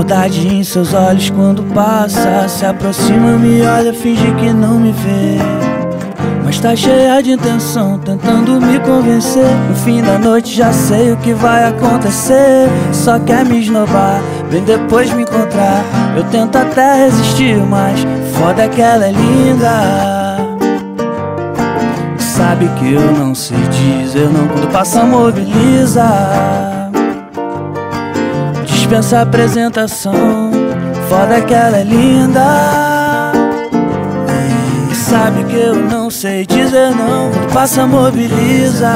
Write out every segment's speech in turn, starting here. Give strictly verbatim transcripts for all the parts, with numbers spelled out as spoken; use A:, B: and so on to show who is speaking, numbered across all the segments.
A: maldade em seus olhos quando passa. Se aproxima, me olha, finge que não me vê, mas tá cheia de intenção, tentando me convencer. No fim da noite já sei o que vai acontecer. Só quer me esnobar, vem depois me encontrar. Eu tento até resistir, mas foda é que ela é linda. Sabe que eu não sei dizer não, quando passa mobiliza. Dispensa apresentação, foda é que ela é linda. E sabe que eu não sei dizer não, quando passa mobiliza.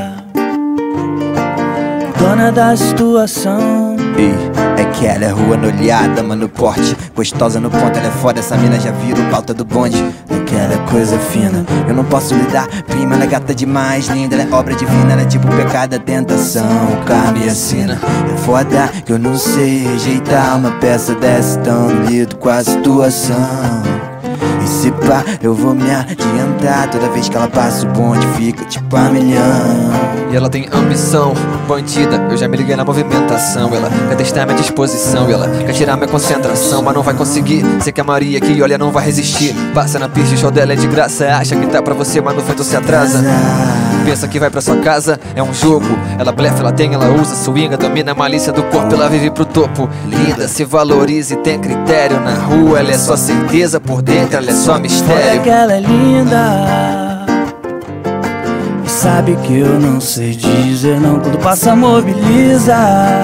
A: Dona da situação.
B: Ei, é que ela é rua no olhada, mano, porte. Gostosa no ponto, ela é foda, essa mina já virou pauta do bonde. É que ela é coisa fina, eu não posso lidar. Prima, ela é gata demais, linda, ela é obra divina. Ela é tipo pecado, tentação, carne e assina. É foda que eu não sei rejeitar uma peça dessa, tão lido com a situação. E se pá, eu vou me adiantar. Toda vez que ela passa o bonde fica tipo a milhão.
C: E ela tem ambição, bandida, eu já me liguei na movimentação. Ela quer testar minha disposição, e ela quer tirar minha concentração, mas não vai conseguir. Sei que a Maria que olha não vai resistir. Passa na pista, o show dela é de graça. Acha que tá pra você, mas no feito se atrasa. Pensa que vai pra sua casa, é um jogo. Ela blefa, ela tem, ela usa, swinga, domina a malícia do corpo, ela vive pro topo. Linda, se valoriza e tem critério. Na rua ela é só certeza, por dentro ela é só mistério.
A: Foda que ela é linda. E sabe que eu não sei dizer não, quando passa mobiliza.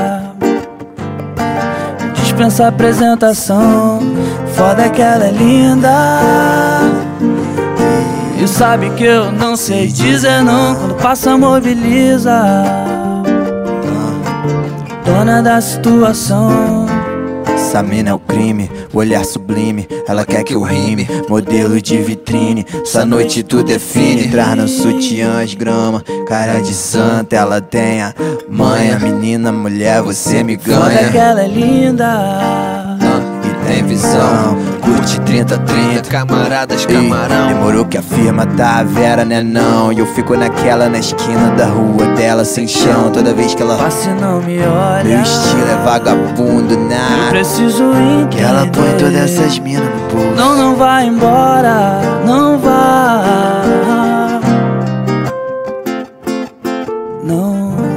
A: Dispensa apresentação, foda que ela é linda. E sabe que eu não sei dizer não, quando passa mobiliza. Dona da situação.
B: Essa mina é o crime, o olhar sublime. Ela quer que eu rime, modelo de vitrine. Essa noite tu define. Traz no sutiã as grama, cara de santa. Ela tem a manha, menina, mulher, você me ganha.
A: Foda que ela é linda.
B: Tem visão, curte trinta trinta,
C: camaradas, camarão.
B: Ei, demorou que a firma tá a Vera, né não? E eu fico naquela na esquina da rua dela, sem chão. Toda vez que ela
A: passa e não me olha.
B: Meu estilo é vagabundo, nah.
A: Eu preciso entender
B: que ela põe todas essas minas no bolso.
A: Não, não vai embora, não vai. Não.